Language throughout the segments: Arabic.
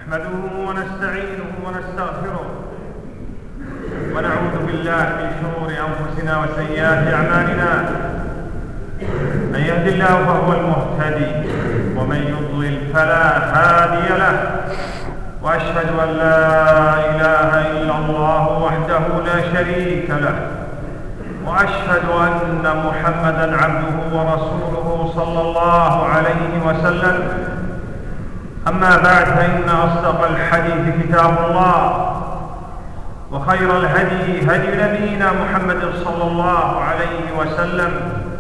نحمده ونستعينه ونستغفره ونعوذ بالله من شرور أنفسنا وسيئات أعمالنا. من يهد الله فهو المهتدي ومن يضلل فلا هادي له، وأشهد أن لا إله إلا الله وحده لا شريك له، وأشهد أن محمدًا عبده ورسوله صلى الله عليه وسلم. أما بعد، فإن أصدق الحديث كتاب الله، وخير الهدي هدي نبينا محمد صلى الله عليه وسلم،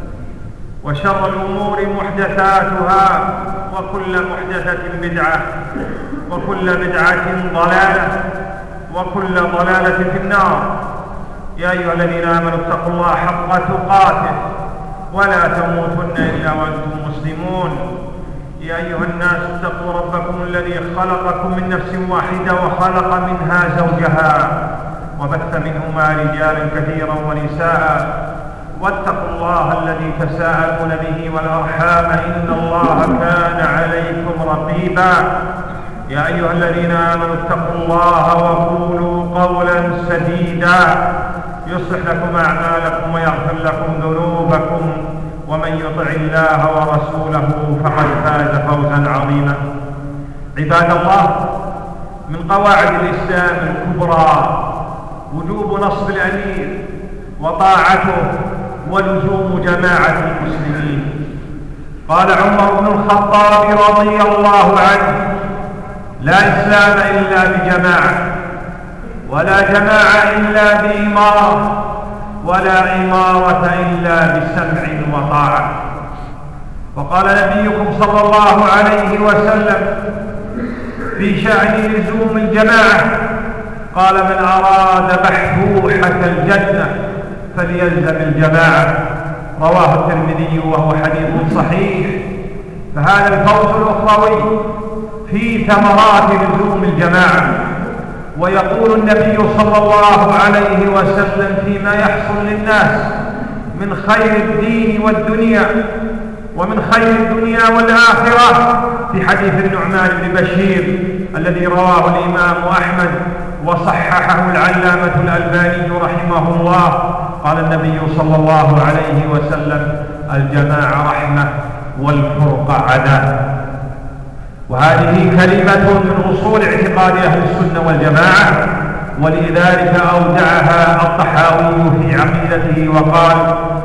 وشر الأمور محدثاتها، وكل محدثة بدعة، وكل بدعة ضلالة، وكل ضلالة في النار. يا أيها الذين آمنوا اتقوا الله حق تقاته ولا تموتن إلا وأنتم مسلمون. يا أيها الناس اتقوا ربكم الذي خلقكم من نفس واحدة وخلق منها زوجها وبث منهما رجالا كثيرا ونساء، واتقوا الله الذي تساءلون به والأرحام إن الله كان عليكم رقيبا. يا أيها الذين آمنوا اتقوا الله وقولوا قولا سديدا يصلح لكم أعمالكم ويغفر لكم ذنوبكم، ومن يطع الله ورسوله فقد فاز فوزا عظيما. عباد الله، من قواعد الإسلام الكبرى وجوب نصب الأمير وطاعته ولزوم جماعة المسلمين. قال عمر بن الخطاب رضي الله عنه: لا إسلام إلا بجماعة، ولا جماعة إلا بإمارة، ولا إمارة إلا بسمع وطاعة. وقال نبيكم صلى الله عليه وسلم في شأن لزوم الجماعة، قال: من أراد بحبوحة الجنة فليلزم الجماعة. رواه الترمذي وهو حديث صحيح. فهذا الفوز الأخروي في ثمرات لزوم الجماعة. ويقول النبي صلى الله عليه وسلم فيما يحصل للناس من خير الدين والدنيا، ومن خير الدنيا والآخرة، في حديث النعمان بن بشير الذي رواه الإمام أحمد وصححه العلامة الألباني رحمه الله. قال النبي صلى الله عليه وسلم: الجماعة رحمة والفرقة عذاب. وهذه كلمة من أصول اعتقاد أهل السنة والجماعة، ولذلك أودعها الطحاوي في عقيدته وقال: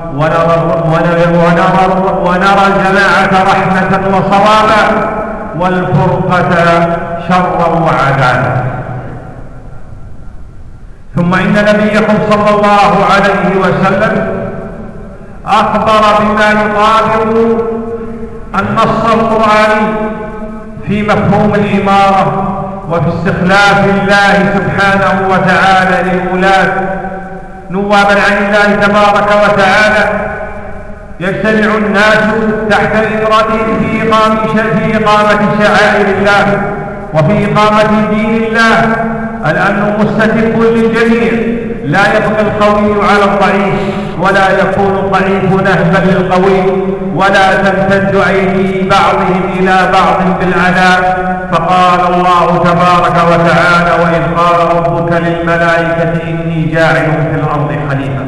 ونرى الجماعة رحمة وصوابا، والفرقة شرا وعذابا. ثم إن نبيكم صلى الله عليه وسلم أخبر بما يطابق النص القرآني في مفهوم الإمارة، وفي استخلاف الله سبحانه وتعالى للولاة نوابا عن الله تبارك وتعالى. يجتمع الناس تحت إمرتهم في إقامة شعائر الله وفي إقامة دين الله. الأمن مستتب للجميع، لا يبقى القوي على الضعيف، ولا يكون الضعيف نهبا للقوي، ولا تمتد أيدي بعضهم إلى بعض بالعذاب. فقال الله تبارك وتعالى: وإذ قال ربك للملائكة إني جاعل في الأرض خليفة.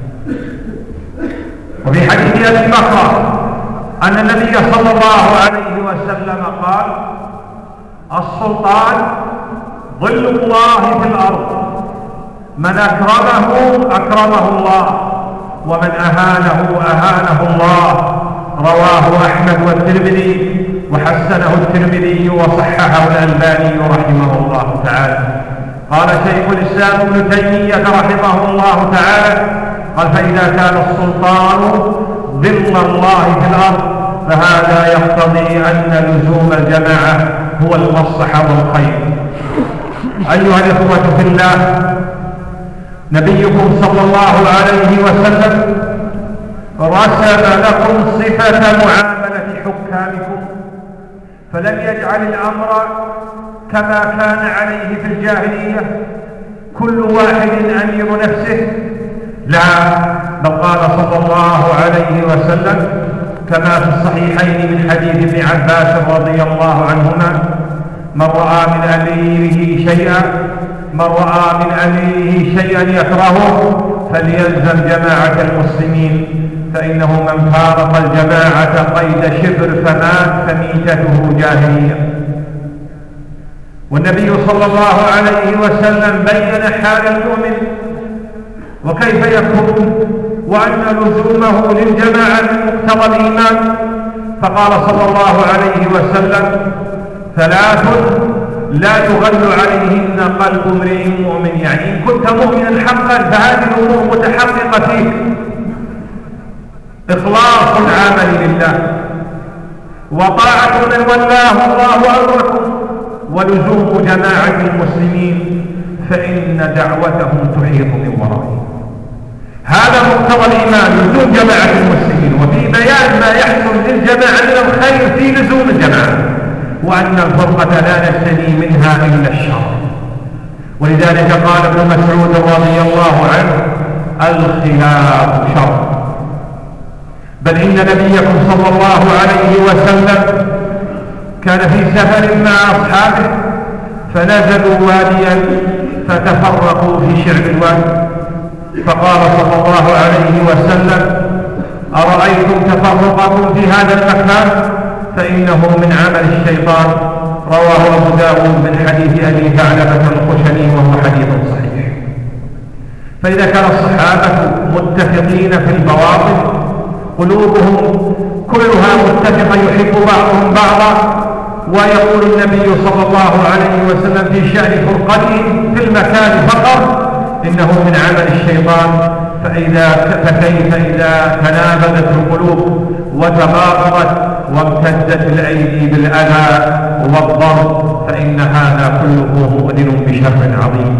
وفي حديث أبي بكر أن النبي صلى الله عليه وسلم قال: السلطان ظل الله في الأرض، من أكرمه الله، ومن أهانه الله. رواه أحمد والترمذي، وحسنه الترمذي وصححه الألباني رحمه الله تعالى. قال شيخ الإسلام ابن تيمية رحمه الله تعالى: قال: فإذا كان السلطان ظل الله في الأرض، فهذا يقتضي أن لزوم الجماعة هو المصلحة والخير. أيها الإخوة في الله، نبيكم صلى الله عليه وسلم رسم لكم صفة معاملة حكامكم، فلم يجعل الأمر كما كان عليه في الجاهلية كل واحد أمير نفسه، لا، بل قال صلى الله عليه وسلم كما في الصحيحين من حديث ابن عباس رضي الله عنهما: من رأى من أميره شيئا يكرهه فليلزم جماعة المسلمين، فإنه من فارق الجماعة قيد شبر فمات فميتته جاهلية. والنبي صلى الله عليه وسلم بين حال المؤمن وكيف يكون وأن لزومه للجماعة من مقتضى الإيمان، فقال صلى الله عليه وسلم: 3 لا يغل عليهن قلب امرئ مؤمن، يعني إن كنت مؤمنا حقا فهذه الأمور متحققة فيك: إخلاص العمل لله، وطاعة من ولاه الله أمركم، ولزوم جماعة المسلمين فإن دعوتهم تحيط من ورائهم. هذا مقتضى الإيمان، لزوم جماعة المسلمين، وفي بيان ما يحصل للجماعة من الخير في لزوم الجماعة، وأن الفرقة لا نجتني منها إلا الشر. ولذلك قال ابن مسعود رضي الله عنه: الخلاف شر. بل إن نبيكم صلى الله عليه وسلم كان في سفر مع أصحابه فنزلوا واديا فتفرقوا في شعب الوادي، فقال صلى الله عليه وسلم: أرأيتم تفرقكم في هذا المكان فإنه من عمل الشيطان. رواه أبو داود من حديث أبي ثعلبة الخشني وهو حديث صحيح. فإذا كان الصحابة متفقين في البواطن قلوبهم كلها متفقة يحب بعضهم بعضا، ويقول النبي صلى الله عليه وسلم في شأن فرقتهم في المكان فقط إنه من عمل الشيطان، فكيف إذا تنابذت القلوب وتباغضت وامتدت الأيدي بالأذى والضرب، فإن هذا كله مؤذن بشر عظيم.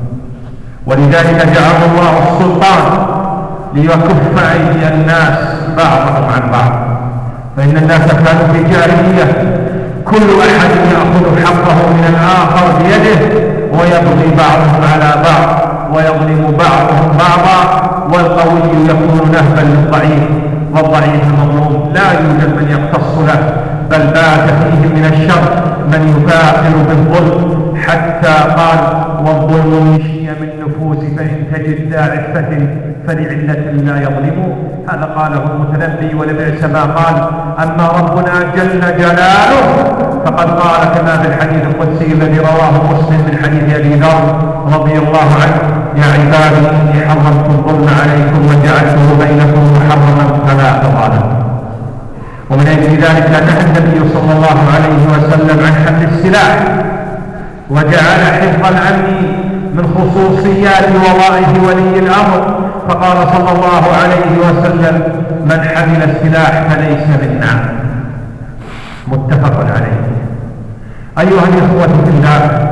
ولذلك جعل الله السلطان ليكف أيدي الناس بعضهم عن بعض، فإن الناس كانوا في جاهلية كل أحد يأخذ حقه من الآخر بيده ويبغي بعضهم على بعض ويظلم بعضهم بعضا، والقوي يكون نهبا للضعيف والضعيف المظلوم لا يوجد من يقتص له، بل بات فيه من الشر من يفاخر بالظلم، حتى قال: والظلم يشي من نفوس فإن تجد ذا عفة فلعلة لا يظلم. هذا قاله المتنبي ولبئس ما قال. أما ربنا جل جلاله فقد قال كما في الحديث القدسي الذي رواه مسلم من حديث أبي ذر رضي الله عنه: يا عبادي إني حرمت الظلم عليكم وجعلته بينكم محرما فلا تظالموا. ومن أجل ذلك نهى النبي صلى الله عليه وسلم عن حمل السلاح، وجعل حفظ الأمن من خصوصيات وظائف ولي الأمر، فقال صلى الله عليه وسلم: من حمل السلاح فليس منا. متفق عليه. أيها الإخوة في الله،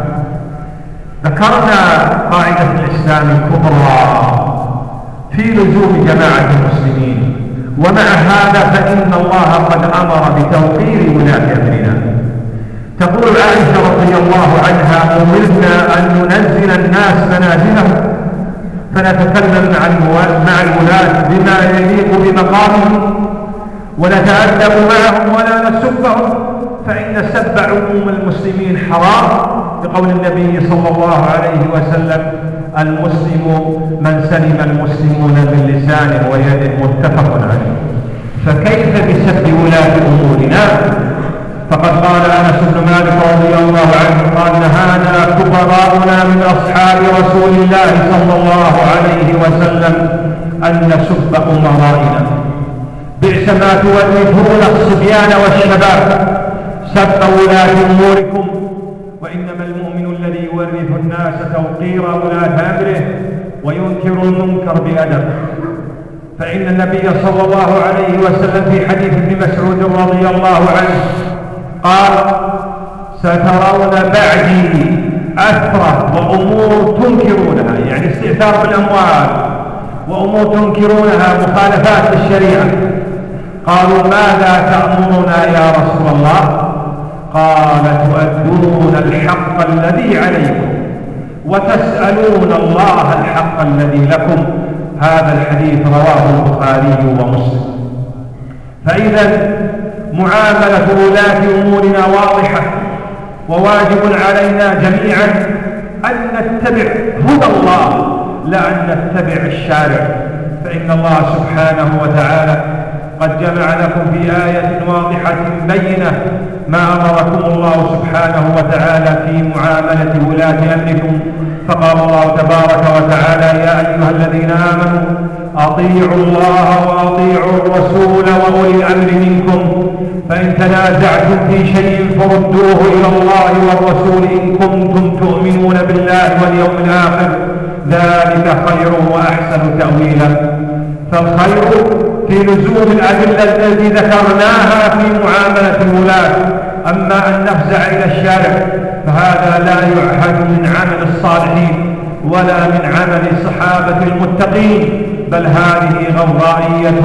ذكرنا قاعدة الإسلام الكبرى في لزوم جماعة المسلمين، ومع هذا فإن الله قد أمر بتوقير ولاة أمرنا. تقول عائشة رضي الله عنها: أمرنا أن ننزل الناس منازلهم فنتكلم مع الولاة بما يليق بمقامهم، ونتأدب معهم ولا نسبهم، فإن سب عموم المسلمين حرام، بقول النبي صلى الله عليه وسلم: المسلم من سلم المسلمون من لسانه ويده. متفق عليه. فكيف بسب ولاة أمورنا؟ فقد قال أنس بن مالك رضي الله عنه قال: نهانا كبراؤنا من أصحاب رسول الله صلى الله عليه وسلم أن نسب أمرائنا. بئس ما تولفون الصبيان والشباب سب ولاة أموركم، وإنما المؤمن الذي يورث الناس توقير ولاة أمره وينكر المنكر بأدب. فإن النبي صلى الله عليه وسلم في حديث ابن مسعود رضي الله عنه قال: سترون بعدي أثرة وأمور تنكرونها، يعني استئثار بالأموال، وأمور تنكرونها مخالفات للشريعة. قالوا: ماذا تأمرنا يا رسول الله؟ قال: تؤدون الحق الذي عليكم وتسألون الله الحق الذي لكم. هذا الحديث رواه البخاري ومسلم. فإذا معاملة ولاة أمورنا واضحة، وواجب علينا جميعا أن نتبع هدى الله لا أن نتبع الشارع، فإن الله سبحانه وتعالى قد جمع لكم في آية واضحة بينة ما أمركم الله سبحانه وتعالى في معاملة ولاة أمركم. فقال الله تبارك وتعالى: يا أيها الذين آمنوا أطيعوا الله وأطيعوا الرسول وأولي الأمر منكم، فإن تنازعتم في شيء فردوه إلى الله والرسول إن كنتم تؤمنون بالله واليوم الآخر، ذلك خير وأحسن تأويلا. فالخير في لزوم الأدلة التي ذكرناها في معاملة الولاة. أما أن نفزع إلى الشارع فهذا لا يعهد من عمل الصالحين ولا من عمل الصحابة المتقين، بل هذه غوغائية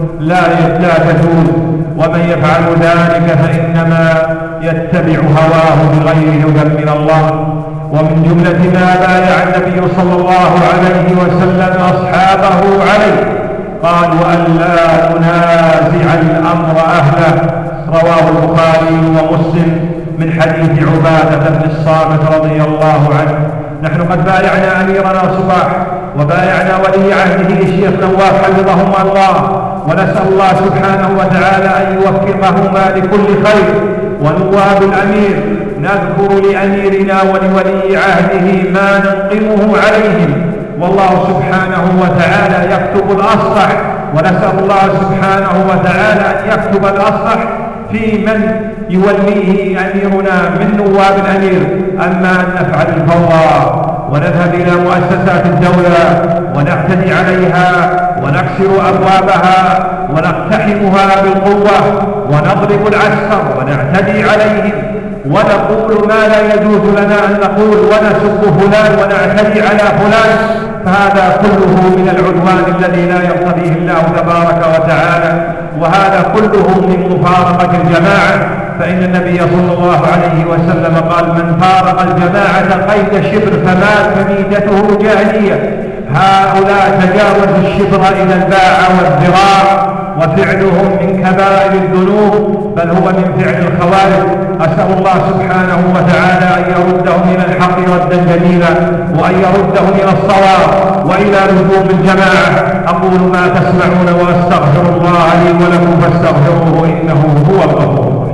لا تجوز، ومن يفعل ذلك فإنما يتبع هواه بغير هدى من الله. ومن جملة ما بايع النبي صلى الله عليه وسلم أصحابه عليه قال: وألا ننازع الأمر أهله، رواه البخاري ومسلم من حديث عبادة بن الصامت رضي الله عنه. نحن قد بايعنا أميرنا صباح وبايعنا ولي عهده الشيخ نواف حفظهما الله، ونسأل الله سبحانه وتعالى أن يوفقهما لكل خير. ونواب الأمير نذكر لأميرنا ولولي عهده ما ننقمه عليهم، والله سبحانه وتعالى يكتب الأصلح، ونسأل الله سبحانه وتعالى أن يكتب الأصلح في من يوليه أميرنا من نواب الأمير. أما أن نفعل الفوضى ونذهب إلى مؤسسات الدولة ونعتدي عليها ونكسر أبوابها ونقتحمها بالقوة ونضرب العسكر ونعتدي عليهم ونقول ما لا يجوز لنا أن نقول ونسب فلان ونعتدي على فلان، فهذا كله من العدوان الذي لا يرتضيه الله تبارك وتعالى، وهذا كله من مفارقة الجماعة. فإن النبي صلى الله عليه وسلم قال: من فارق الجماعة قيد شبر فمات فميتته جاهلية. هؤلاء تجاوزوا الشبر إلى الباع والذراع، وفعلهم من كبائر الذنوب، بل هو من فعل الخوارج. أسأل الله سبحانه وتعالى أن يردهم إلى الحق ردا جميلا، وأن يردهم إلى الصواب وإلى لزوم الجماعة. أقول ما تسمعون وأستغفر الله لي ولكم فاستغفروه إنه هو الغفور الرحيم.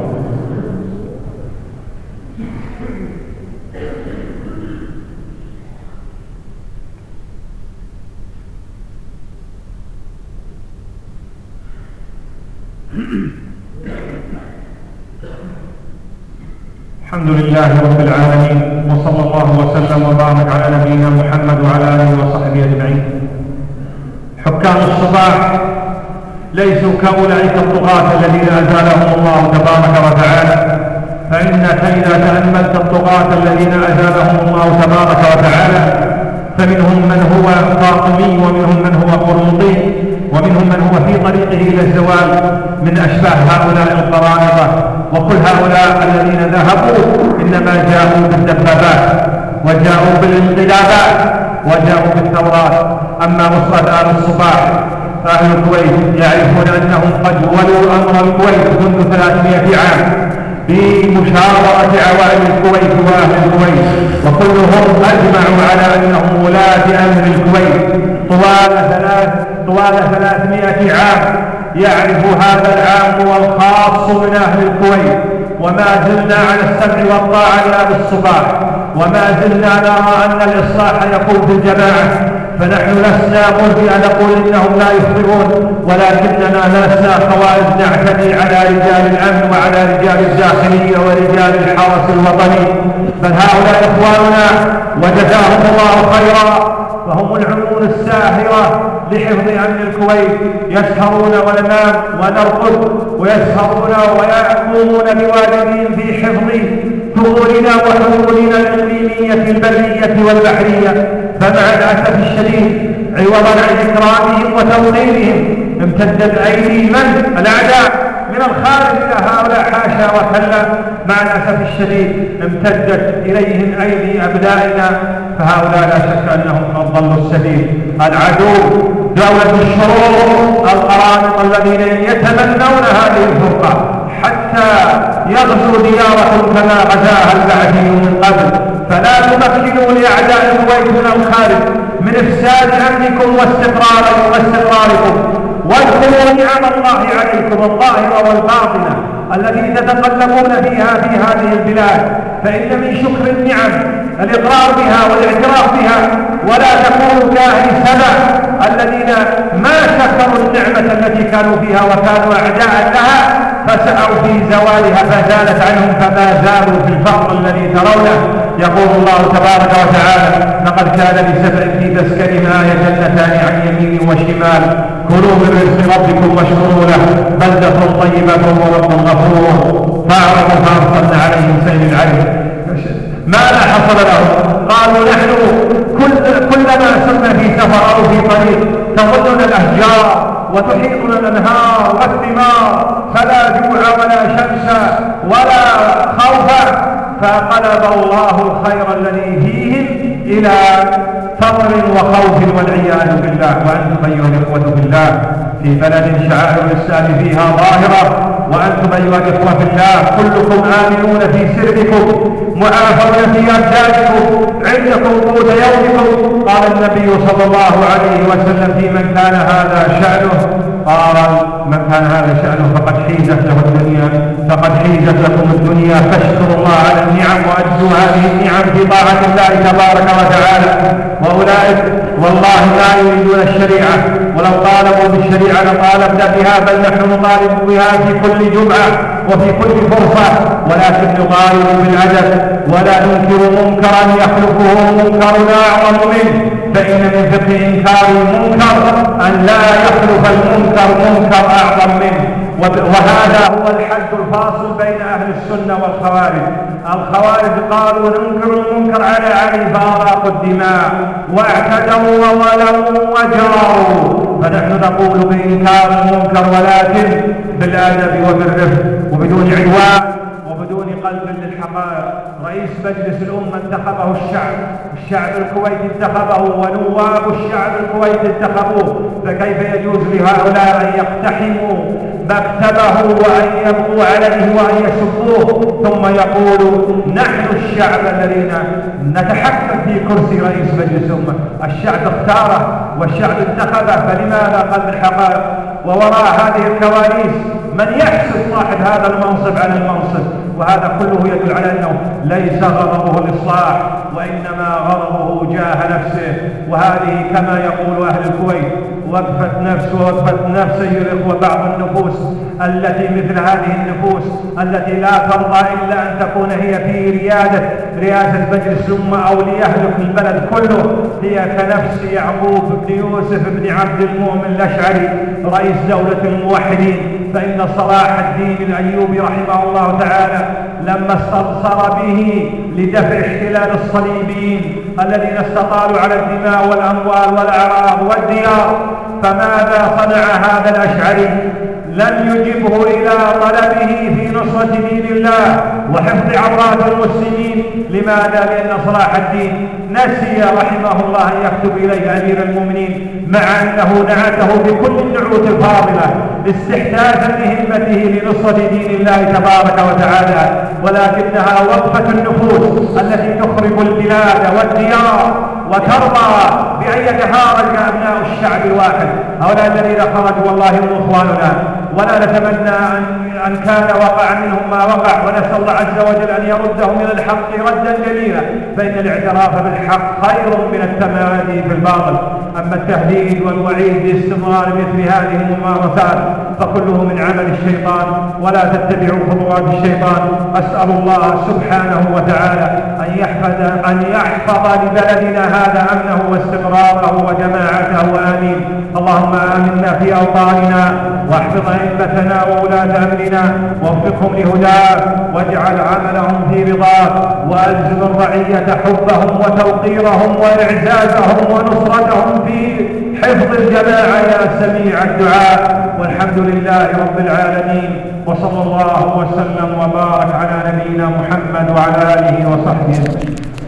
الحمد لله رب العالمين، وصلى الله وسلم وبارك على نبينا محمد وعلى آله وصحبه أجمعين. حكام الصباح ليسوا كأولئك الطغاة الذين أزالهم الله تبارك وتعالى، فإنك إذا تأملت الطغاة الذين أزالهم الله تبارك وتعالى فمنهم من هو فاطمي، ومنهم من هو قرنطي، ومنهم من هو في طريقه إلى الزوال من أشباه هؤلاء القرامطة. وكل هؤلاء الذين ذهبوا إنما جاءوا بالدبابات وجاءوا بالانقلابات وجاءوا بالثورات. أما وصلت آل الصباح فأهل الكويت يعرفون أنهم قد ولوا أمر الكويت منذ 300 عام بمشاورة عوائل الكويت وأهل الكويت، وكلهم أجمعوا على أنهم ولاة أمر الكويت طوال 300 عام. يعرف هذا العام والخاص من أهل الكويت، وما زلنا على السمع والطاعة لأهل الصباح، وما زلنا نرى أن الإصلاح يكون في الجماعة. فنحن لسنا مرجئة نقول إنهم لا يخطئون، ولكننا لسنا خوارج نعتدي على رجال الأمن وعلى رجال الداخلية ورجال الحرس الوطني، بل هؤلاء إخواننا وجزاهم الله خيرا، فهم العيون الساهرة لحفظ أمن الكويت. يسهرون وننام ونرقد، ويسهرون ويقومون بواجبهم في حفظ ثغورنا وحدودنا الإقليمية البرية والبحرية. فمع الأسف الشديد عوضا عن إكرامهم وتوقيرهم امتدت أيدي من الأعداء من الخارج إلى هؤلاء، حاشا وكلا. مع الأسف الشديد امتدت إليهم أيدي أبنائنا، فهؤلاء لا شك أنهم قد ضلوا السبيل. العدو دولة الشرور القرامطة الذين يتمنون هذه الفرقة حتى يغزو ديارهم كما غزاها البعث أمنكم واستقراركم. واذكروا نعم الله عليكم الظاهرة والباطنة التي تتقلبون فيها في هذه البلاد، فإن من شكر النعم الإقرار بها والاعتراف بها، ولا تكونوا كأهل سبأ الذين ما شكروا النعمة التي كانوا فيها وكانوا أعداء لها فسعوا في زوالها فزالت عنهم فما زالوا في الفقر الذي ترونه. يقول الله تبارك وتعالى: لقد كان لسبأ في مسكنهم آية جنتان عن يمين وشمال كلوا من رزق ربكم واشكروا له بلدة طيبة ورب غفور فأعرضوا فأرسلنا عليهم سيل العرم. ماذا حصل لهم؟ قالوا نحن كلما سرنا في سفر أو في طريق تظلنا الأشجار وتحيطنا الأنهار والثمار فلا جوع ولا شمس ولا خوف، فقلب الله الخير الذي فيهم إلى فقر وخوف والعياذ بالله. وأنتم أيها الإخوة بالله في بلد شعائر الإسلام فيها ظاهرة، وأنتم أيها الإخوة بالله كلكم آمنون في سركم معافون في أبدانكم عندكم قوت يومكم. قال النبي صلى الله عليه وسلم في من كان هذا شأنه، قال: من كان هذا شأنه فقد حيزت له الدنيا، فقد حيزت لكم الدنيا، فاشكروا الله على النعم وأجزوا هذه النعم في طاعة الله تبارك وتعالى. وأولئك والله لا يريدون الشريعة، ولو طالبوا بالشريعة لطالبنا بها، بل نحن نطالب بها في كل جمعة وفي كل فرصة، ولكن نطالب بالعدل ولا ننكر منكرا يخلفه منكرنا أعظم منه، فإن من فقه إنكار المنكر أن لا يخلف المنكر منكر أعظم منه. وهذا هو الحد الفاصل بين أهل السنة والخوارج. الخوارج قالوا ننكر المنكر على علي فأراقوا الدماء واعتدوا وظلموا وجاروا، فنحن نقول بإنكار المنكر ولكن بالأدب وبالرفق وبدون عدوان وبدون قلب للحقائق. رئيس مجلس الأمة انتخبه الشعب الكويتي انتخبه، ونواب الشعب الكويتي انتخبوه، فكيف يجوز لهؤلاء أن يقتحموا مكتبه وأن يبقوا عليه وأن يسبوه ثم يقولوا نحن الشعب الذين نتحكم في كرسي رئيس مجلس الأمة؟ الشعب اختاره والشعب انتخبه، فلماذا قلب الحقائق؟ ووراء هذه الكواليس من يحسب صاحب هذا المنصب على المنصب، وهذا كله يدل على أنه ليس غرضه الإصلاح وإنما غرضه جاه نفسه. وهذه كما يقول أهل الكويت وقفت نفس أيها الإخوة بعض النفوس التي مثل هذه النفوس التي لا ترضى إلا أن تكون هي في رئاسة مجلس الأمة أو ليهلك البلد كله، هي كنفس يعقوب بن يوسف بن عبد المؤمن الأشعري رئيس دولة الموحدين. فإن صلاح الدين الأيوبي رحمه الله تعالى لما استنصر به لدفع احتلال الصليبيين الذين استطالوا على الدماء والأموال والأعراض والديار، فماذا صنع هذا الأشعري؟ لم يجبه إلى طلبه في نصرة دين الله وحفظ عورات المسلمين. لماذا؟ لأن صلاح الدين نسي رحمه الله أن يكتب إليه أمير المؤمنين، مع أنه نعته بكل النعوت الفاضلة استحداثا لهمته لنصرة دين الله تبارك وتعالى، ولكنها وقفة النفوس التي تخرب البلاد والديار وترضى بأن يتهارج أبناء الشعب الواحد. هؤلاء الذين خرجوا والله هم إخواننا، ولا نتمنى أن كان وقع منهم ما وقع، ونسأل الله عز وجل أن يردهم إلى الحق ردا جميلا، فإن الاعتراف بالحق خير من التمادي في الباطل. أما التهديد والوعيد باستمرار مثل هذه الممارسات فكله من عمل الشيطان، ولا تتبعوا خطوات الشيطان. أسأل الله سبحانه وتعالى أن يحفظ لبلدنا هذا أمنه واستقراره وجماعته، آمين. اللهم آمنا في أوطاننا، واحفظ أئمتنا وولاة أمرنا، ووفقهم لهداك، واجعل عملهم في رضاك، وألزم الرعية حبهم وتوقيرهم وإعزازهم ونصرتهم في حفظ الجماعة يا سميع الدعاء. والحمد لله رب العالمين، وصلى الله وسلم وبارك على نبينا محمد وعلى آله وصحبه.